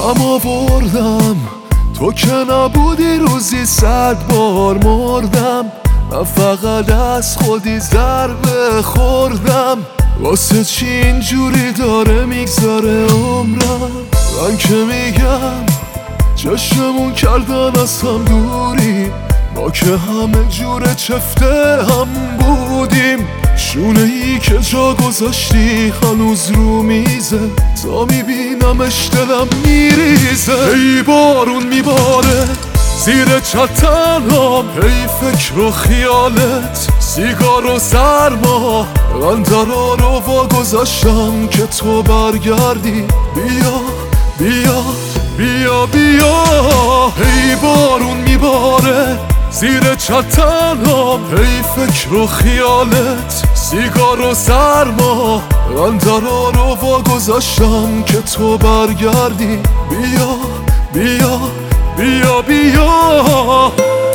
غم آوردم تو که نبودی روزی 100 بار مردم. من فقط از خودی ضربه خوردم. واسه چی اینجوری داره میگذره عمرم؟ من که میگم چشمون کردن از هم دوری، ما که همه جور چفته هم بودیم. شونه ای که جا گذاشتی هنوز رو میزه، تا میبینمش دلم میریزه. ای بارون میباره زیر چتنام، ای فکر و خیالت سیگار و سرما. من درا رو وا گذاشتم که تو برگردی. بیا بیا بیا بیا. ای بارون میباره زیر چتنام، ای فکر و خیالت سیگار و سرما. من درا رو وا گذاشتم که تو برگردی. بیا بیا بیا بیا.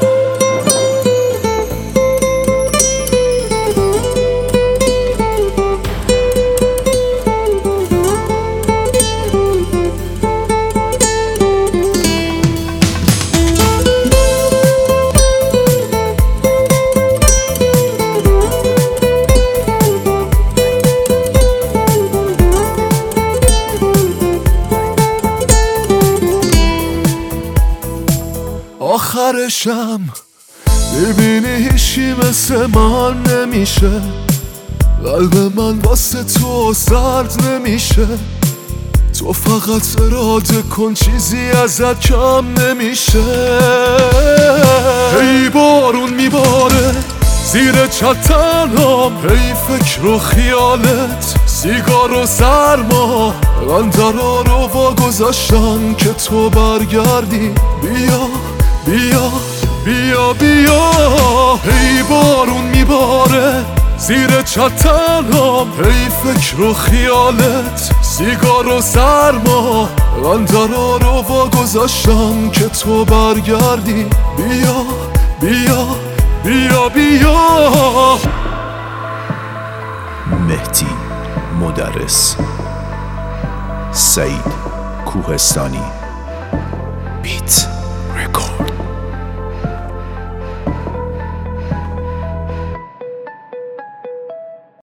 آخرشم ببینی هیچی مثل من نمیشه. قلب من واسه تو سرد نمیشه. تو فقط اراده کن چیزی ازت کم نمیشه. ای بارون میباره زیر چتنام، ای فکر و خیالت سیگار و سرما. من درا رو وا گذاشتم که تو برگردی. بیا بیا بیا بیا. ای بارون میباره زیر چتنام، ای فکر و خیالت سیگار و سرما. من درا رو وا گذاشتم که تو برگردی. بیا بیا بیا بیا. مهدی مدرس، سعید کوهستانی بیت.